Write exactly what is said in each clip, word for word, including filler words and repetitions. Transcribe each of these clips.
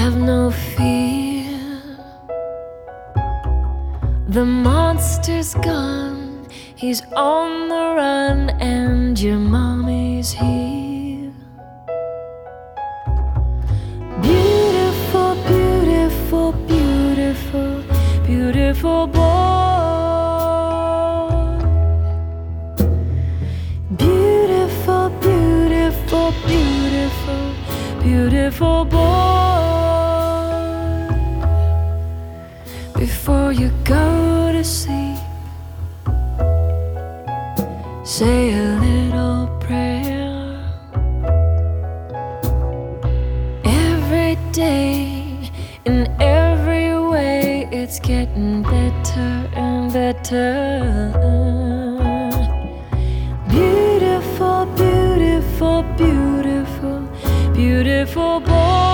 Have no fear, the monster's gone. He's on the run and your mommy's here. Beautiful, beautiful, beautiful, beautiful boy. Beautiful, beautiful, beautiful, beautiful boy. Before you go to sleep, say a little prayer. Every day, in every way, it's getting better and better. Beautiful, beautiful, beautiful, beautiful boy.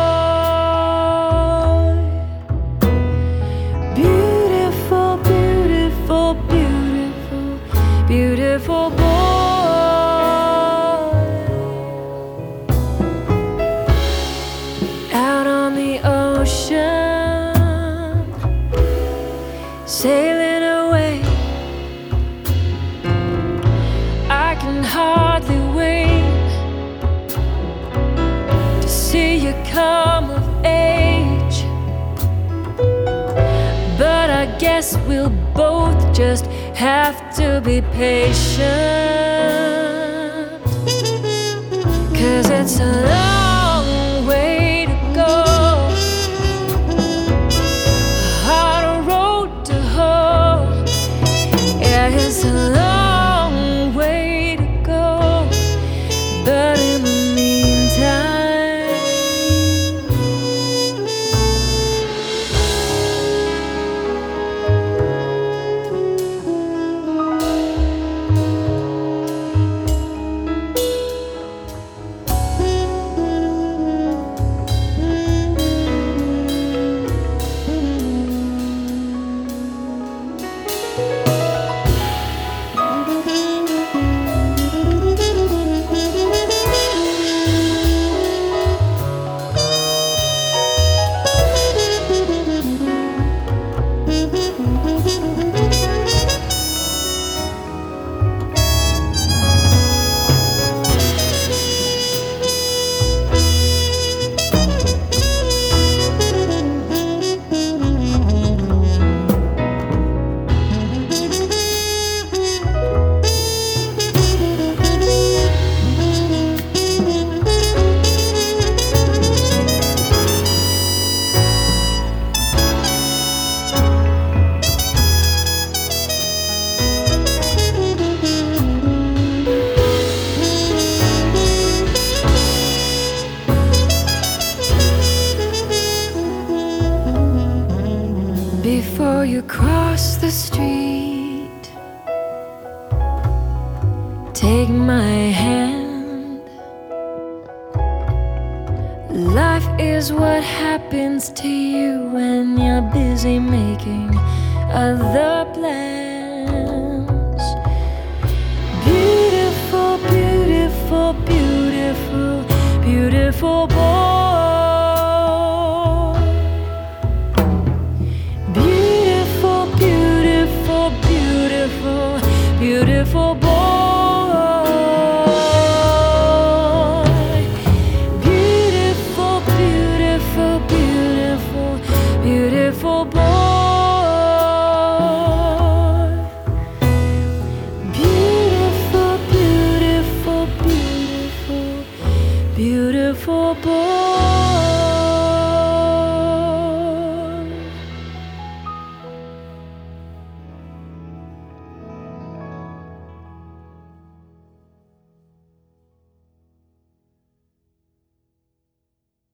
Beautiful, beautiful, beautiful, beautiful boy. Out on the ocean, sailing away, I can hardly wait to see you come of age. But I guess we'll both just have to be patient, 'cause it's a long way to go, a harder road to hoe. Yeah, it's a long way to go, but in the meantime, before you cross the street, take my hand. Life is what happens to you when you're busy making other plans. Beautiful, beautiful, beautiful, beautiful boy.